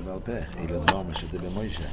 Balpeh. Ila Dvar Moshe Debe Moshe.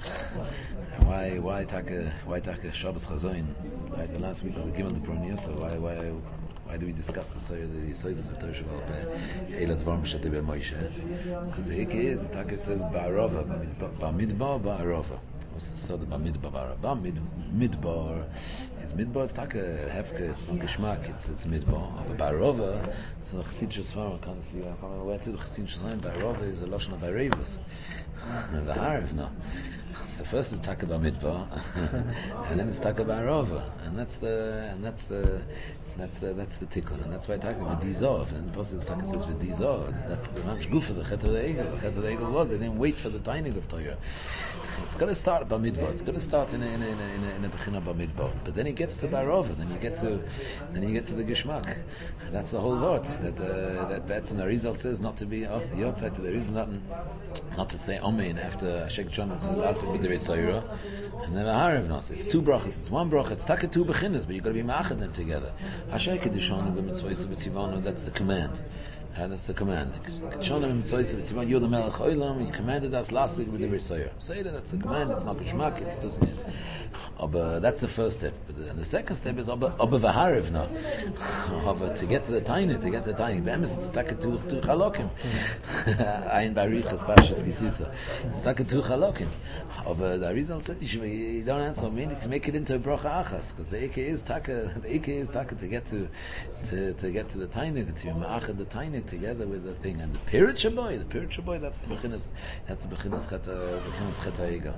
Why take Shabbos Chazoin? Right, the last week of the Gimel the Pronius. So why do we discuss the Soydas of Torah Balpeh? Ila Dvar Moshe Debe Moshe. Because the Hike is it says Ba'arova, Ba'midbar, Ba'arova. So the Bamidbar. Midbar is Midbar. It's like a hefke. It's not geschmack. It's Midbar. But Barova, so Chassidus farm. I can't see. I can't remember where it is. Chassidus farm. Barova is a loshon of Barevus. The Harav no. So first it's Taka Bamidbar, and then it's Taka Barova, and that's the tikkun, and that's why Taka B'dizov, and the Pasuk Taka says B'dizov. That's the Mamsh Gufa, the Chet of the Egel. The Chet of the Egel was they didn't wait for the tainig of Torah. It's going to start Bamidbar. It's going to start in a Bechina Bamidbar, but then he gets to Barova, then you get to the Geshmak. That's the whole word. That's in the result says not to be off the outside. There is not to say Amen after Shek John and last with the Resoira, and then a Harav Nas. It's two brachas. It's one bracha. It's taka two bechinas, but you've got to be ma'achad them together. Hashay kedishonu b'mitzvayis b'tzivanu. That's the command. And that's the command. You're the Melech Olam. You commanded us last week with the Resoyer. Say that's the command. It's not Geshmak. It's just it. That's the first step. But the second step is Abba V'Harav now. To get to the tiny. Be'emes it's taka tu chalokim. Ayin barichas pashas kisisa. It's taka tu chalokim. The reason said you don't answer me to make it into a bracha achas, because the Ike is taka to get to the tiny, to ma'achad the tiny together with the thing, and the Pirit Shaboy, that's the bechinas Chet HaEgel.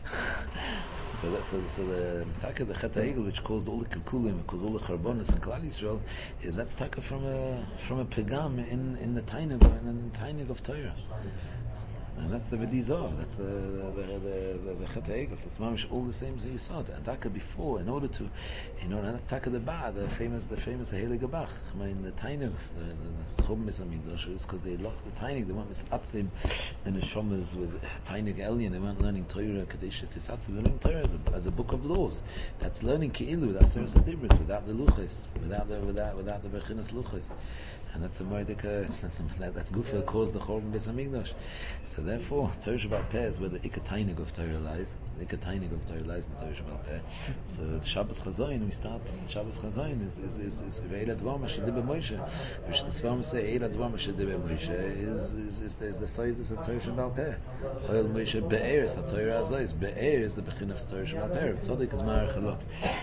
So the taka the Chet HaEgel, which caused all the kalkulim, caused all the charbonis in Klal Yisrael, is that's taka from a pegam in the tainig of Torah. And that's the V'dizov, that's the Chet HaEgel. So it's mamish all the same as you saw. And taka before, in order to, and that's taka the Ba, the famous Heilige Bach. I mean, the Tainig, the Chum Mizamigdash is because they lost the Tainig. They weren't misatzim the neshamas with Tainig Elyon. They weren't learning Torah Kadesha Tisatzim. They're learning Torah as a book of laws. That's learning Ki'ilu, that's Seres HaDibris, without the Luchas, without the Bechinas Luchas. And that's a mordeka. That's good for cause the Chorban Beis Hamikdash. So therefore, Torah Shabbat Peh is where the ikatainig of Torah lies. The ikatainig of Torah lies in Torah Shabbat Peh. So Shabbos Chazoin, we start Shabbos Chazoin is Ve'ela Dvar Moshe Debe Moshe, which the Sfarim say Ve'ela Dvar Moshe Debe Moshe is the sizes of Torah Shabbat Peh. Oil Moshe Be'er is the Torah Azois. Be'er is the bechin of Torah Shabbat Peh. Tzodik is Ma'arech Halot.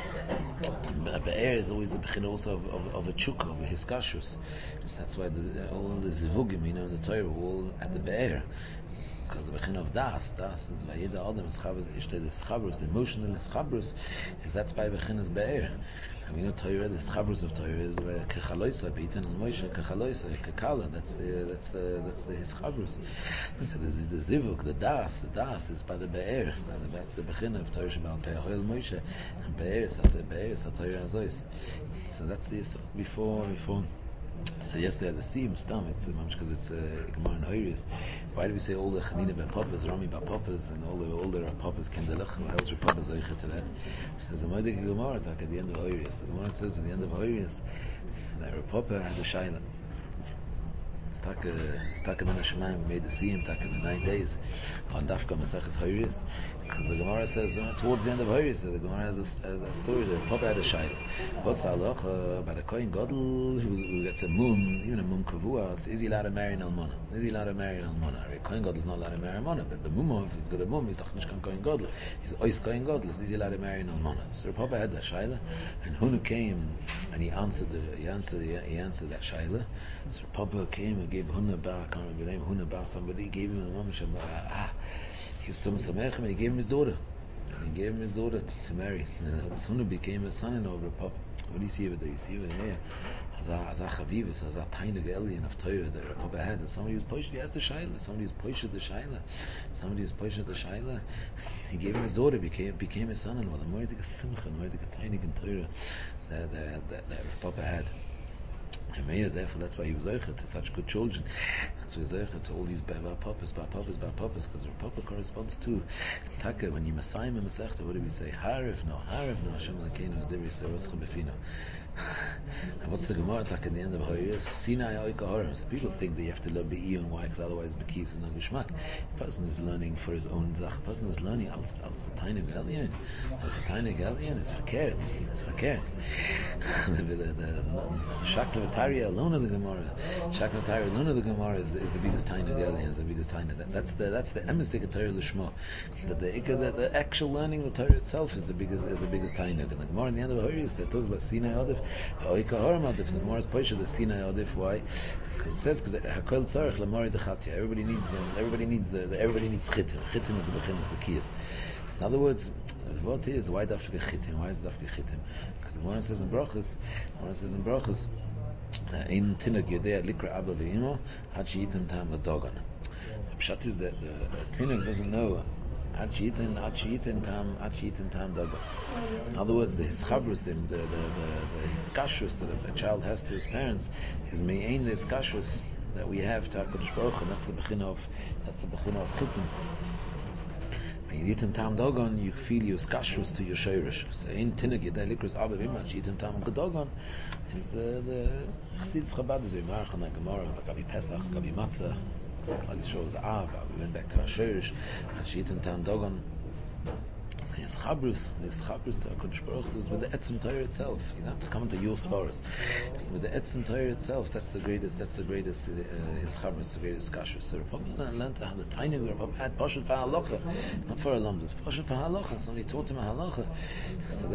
Be'er is always the bechin also of a chukah, of a hiskashus. That's why all the zivugim, in the Torah, were all at the Be'er. Because the bechin of das is vayida adam, the schabrus, the emotional schabrus, is that's by bechin Be'er. And we know Torah, the schabrus of Torah is kechaloisa, beitan and Moshe, kechaloisa, kekala, that's the schabrus. So the zivug, the das is by the Be'er. That's the bechin of Torah Shabbat Peh, Hoel Moshe, and Be'er is Torah Azois. So that's the before. So yesterday at the Siyum Stam, it's because it's Gemara and Hoyris. Why do we say all the Chanina ben Papas, Rami ben Papas, and all the Rav Papas came to Lech? How else Rav Papas Zoicha to that? It says a Moedik Gemara talk at the end of Hoyris. The Gemara says at the end of Hoyris that Rav Papa had a Shaila. Taka ben Hashemayim made the Siyum Taka in the 9 days on Dafka Maseches Hoyris, because the Gemara says towards the end of Hoyris, the Gemara has a story that Papa had a Shaila. What's halacha about a Kohen Gadol who gets a mum, even a mum kavua? Is he allowed to marry an almana? A Kohen Gadol is not allowed to marry an almana, but the mum, if he's got a mum, he's not Kohen Gadol. He's ois Kohen Gadol. Is he allowed to marry an almana? So Papa had that Shaila, and Huna came and he answered that Shaila. So Papa came and gave Huna Bar, I can't remember the name, Huna Bar, somebody gave him a mum, he was some Samechem, and he gave him his daughter. To marry. This Huna became a son-in-law of the Papa. What do you see over there? You see over there, as a chavivus, as a tainig alien of Torah that the Papa had. Somebody who's pushed, he has the Shaila. Somebody who's pushed the Shaila. He gave him his daughter, became his son-in-law. The Moedik Simcha, Moedik tainig in Torah that Papa had. And therefore, that's why he was Zeicha to such good children. That's why he was Zeicha to all these Bar Papas, because the Papa corresponds to Taka. When you Messiah Masechta, what do we say? Hariv no, Hashem Elokeinu is Dibri Seroscha Befino. And what's the Gemara Taka at the end of Hayir? Sinai Oika Horim. So people think that you have to learn Be'i and why, because otherwise the keys is not Bishmak. A person is learning for his own Zach. A person is learning als the tiny Galian. Als the tiny Galian is verkehrt. It's verkehrt. The Shaklavataria alone of the Gemara. Shaklavataria alone of the Gemara is the biggest tiny Galian. Is the biggest tiny. That's the emistic Torah Lishma. That the actual learning of the Torah itself is the biggest tiny. And the Gemara in the end of Hayir that talks about Sinai Odif. Oika Horim Odif. The Gemara is Posha the Sinai Odif. Why? Because it says Hakol Tzarech Lamari Dechatia. Everybody needs Chitim. Chitim is the Bechinas Bekiyas. In other words, what is why dafke chitim? Why is dafke chitim? Because the Gemara says in brachas, in tinag yodea likra abba ve'imo had sheyitim tam ladogan. The pshat is that the tinag doesn't know had sheyitim tam dogan. In other words, the hischabros, the hiskashrus that a child has to his parents is me'ain the hiskashrus that we have to HaKadosh Baruch Hu, and that's the bechina of chitim. When you eat tam dogon, you feel your kashrus to your shayrish. So in tinag yedei likros abba v'imach, you eat tam dogon, is the Chassidus Chabad is v'marach on the Gemara, Gabi Pesach, Gabi Matzah, Klal Yisrael was the Av, we went back to our shayrish, and she eat tam dogon. His chabrus to HaKadosh Baruch Hu is with the etzem Torah itself. You don't have to come into your sporas. With the etzem Torah itself, that's the greatest. His chabrus, the greatest kashrus. So Rabbi learned to have the tiny of the Rabbi had pashut for halacha, not for alumnus. Pashut for halacha. Somebody taught him a halacha. So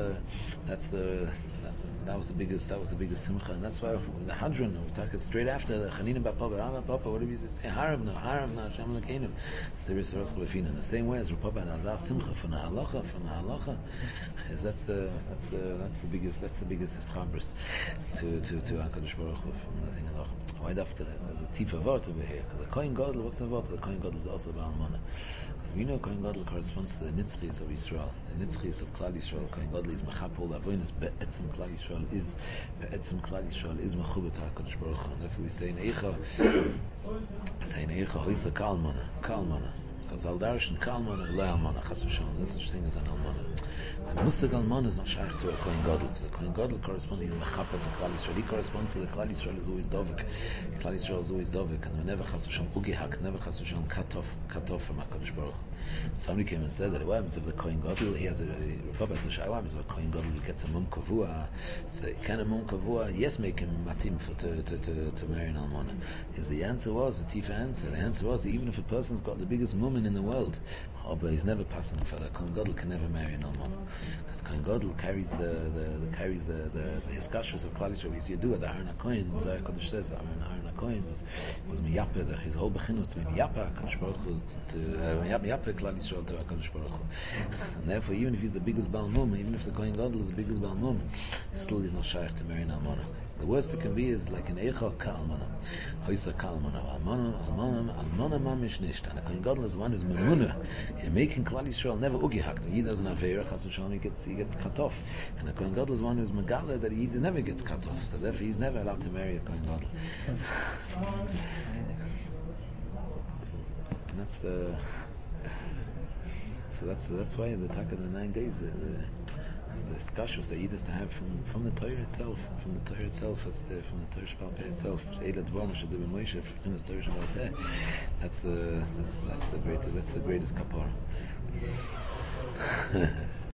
that was the biggest simcha, and that's why the Hadron we talk straight after the Chanina Bapa, what do we say? Harav no, Hashem Elokeinu. It's the Risaros Cholefina. In the same way as Rav Papa and Azar Simcha from the halacha, is that's the biggest ischabris to HaKadosh Baruch Hu from the thing halacha. Right after that, there's a tifa vort over here, because the Kohen Gadol, what's the vort? The Kohen Gadol is also Baal Mana. Because we know Kohen Gadol corresponds to the Nitzchis of Yisrael, the Nitzchis of Klal Yisrael. Kohen Gadol is Mechapol Avonis Be'etzem Klal Yisrael is Mechubet HaKadosh Baruch Hu. And therefore we say in Eicha Hoisa Kalmana. Because Al-Darshan Kalmana, V'lei Almana, Chas v'shalom. There's such thing as an Almana. The Musag Almana is not shaykh to a Kohen Gadol, because the Kohen Gadol corresponds to the Mechapet of Klal Yisrael. He corresponds to the Klal Yisrael is always Dovik. Klal Yisrael is always Dovik, and never Chas v'shalom Ugihak, never Chas v'shalom cut off from HaKadosh Baruch Hu. Somebody came and said that what happens if the Kohen Gadol, he has a Rav has a shay, what happens if a Kohen Gadol gets a mum kavua? So can a mum kavua, yes, make him matim to marry an Almana? The answer was, the answer was that even if a person's got the biggest mumin in the world, but he's never passing for that, Kohen Gadol can never marry an Almana. Because Kohen Gadol carries the hiskashus of Klal Yisrael. You do it. The Aharon HaKohen, Zohar Kodesh says, Aharon HaKohen was miyapeh. His whole bechin was to be miyapeh HaKadosh Baruch Hu, to miyapeh Klal Yisrael to HaKadosh Baruch Hu. And therefore, even if he's the biggest Baal Mum, even if the Kohen Gadol is the biggest Baal Mum, still he's not shaykh to marry an Almana. The worst it can be is like an Eicha Kalmana. Hoisa Kalmana. Almana mamish nisht. And a Kohen Gadol is one who's memuna. In making Klal Yisrael never ugihak. He doesn't have Ve'er, Chas v'shalom, he gets cut off. And a Kohen Gadol is one who's megala that he never gets cut off. So therefore he's never allowed to marry a Kohen Gadol. And that's the... So that's why the attack of the 9 days... the skashus that Yid has to have from the Torah itself, from the Torah Shebal Peh itself. Eila Dvarim Shadu B'Moshe, from the Torah Shebal Peh. That's the greatest kapara.